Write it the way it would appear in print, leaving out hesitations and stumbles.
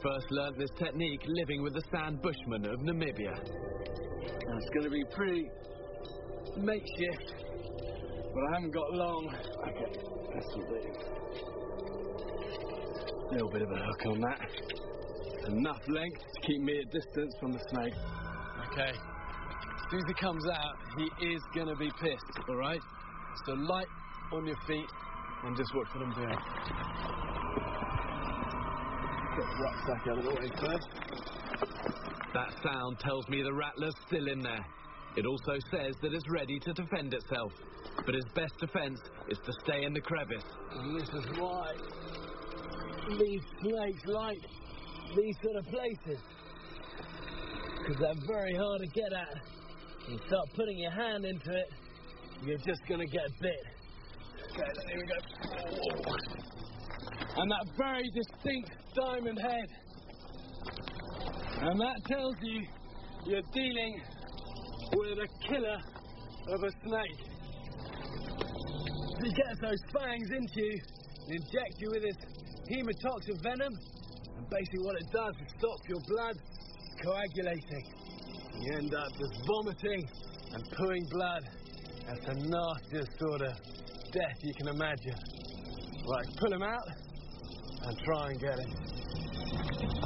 first learnt this technique living with the San Bushmen of Namibia. It's going to be pretty makeshift, but I haven't got long. Okay, this will do. A little bit of a hook on that. Enough length to keep me at distance from the snake. Okay, as soon as he comes out, he is going to be pissed, all right? So light on your feet and just watch what I'm doing. Get the rucksack out of the way first. That sound tells me the rattler's still in there. It also says that it's ready to defend itself. But its best defense is to stay in the crevice. And this is why these snakes like these sort of places. Because they're very hard to get at. You start putting your hand into it, you're just going to get bit. Okay, here we go. And that very distinct diamond head. And that tells you you're dealing with a killer of a snake. He gets those fangs into you and injects you with his hemotoxic venom, and basically what it does is stop your blood coagulating. You end up just vomiting and pooing blood. That's the nastiest sort of death you can imagine. Right, pull him out and try and get him.